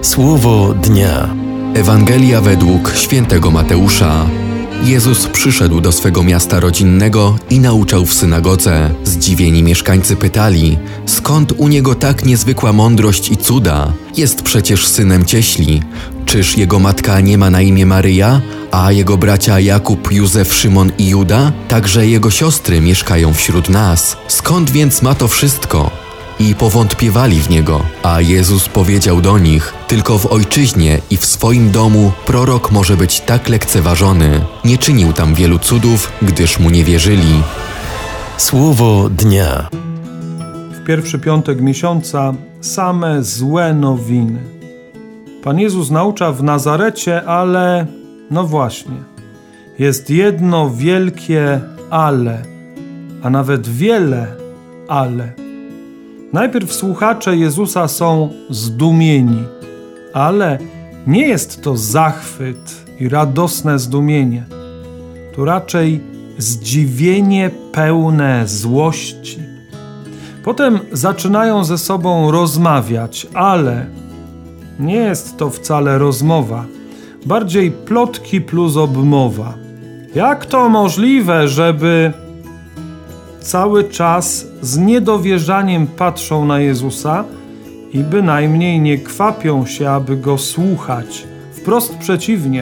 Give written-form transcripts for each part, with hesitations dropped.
Słowo dnia. Ewangelia według świętego Mateusza. Jezus przyszedł do swego miasta rodzinnego i nauczał w synagodze. Zdziwieni mieszkańcy pytali, skąd u niego tak niezwykła mądrość i cuda? Jest przecież synem cieśli. Czyż jego matka nie ma na imię Maryja, a jego bracia Jakub, Józef, Szymon i Juda? Także jego siostry mieszkają wśród nas. Skąd więc ma to wszystko? I powątpiewali w Niego, a Jezus powiedział do nich, tylko w ojczyźnie i w swoim domu prorok może być tak lekceważony. Nie czynił tam wielu cudów, gdyż Mu nie wierzyli. Słowo dnia. W pierwszy piątek miesiąca same złe nowiny. Pan Jezus naucza w Nazarecie, ale no właśnie, jest jedno wielkie ale, a nawet wiele ale. Najpierw słuchacze Jezusa są zdumieni, ale nie jest to zachwyt i radosne zdumienie. To raczej zdziwienie pełne złości. Potem zaczynają ze sobą rozmawiać, ale nie jest to wcale rozmowa, bardziej plotki plus obmowa. Jak to możliwe, żeby cały czas z niedowierzaniem patrzą na Jezusa i bynajmniej nie kwapią się, aby Go słuchać. Wprost przeciwnie.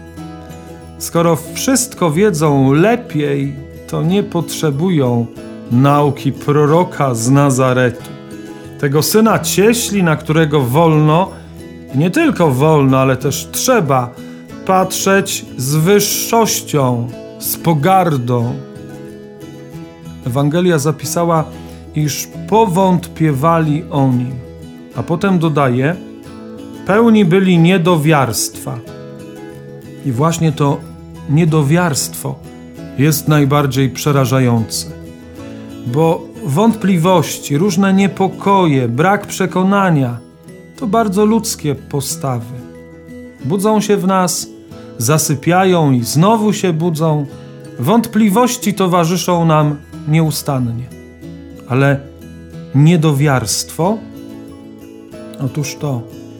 Skoro wszystko wiedzą lepiej, to nie potrzebują nauki proroka z Nazaretu. Tego syna cieśli, na którego wolno, nie tylko wolno, ale też trzeba patrzeć z wyższością, z pogardą. Ewangelia zapisała, iż powątpiewali o Nim, a potem dodaje, pełni byli niedowiarstwa. I właśnie to niedowiarstwo jest najbardziej przerażające, bo wątpliwości, różne niepokoje, brak przekonania to bardzo ludzkie postawy. Budzą się w nas, zasypiają i znowu się budzą. Wątpliwości towarzyszą nam nieustannie. Ale niedowiarstwo? Otóż to.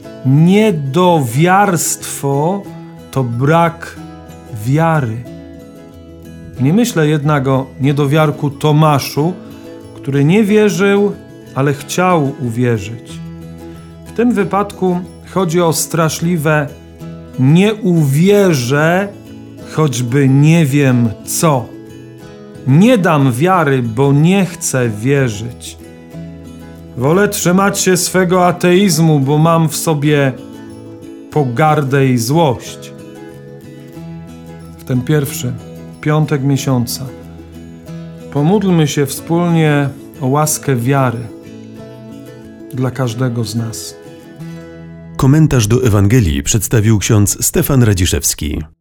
Niedowiarstwo to brak wiary. Nie myślę jednak o niedowiarku Tomaszu, który nie wierzył, ale chciał uwierzyć. W tym wypadku chodzi o straszliwe nie uwierzę, choćby nie wiem co. Nie dam wiary, bo nie chcę wierzyć. Wolę trzymać się swego ateizmu, bo mam w sobie pogardę i złość. W ten pierwszy piątek miesiąca pomódlmy się wspólnie o łaskę wiary dla każdego z nas. Komentarz do Ewangelii przedstawił ksiądz Stefan Radziszewski.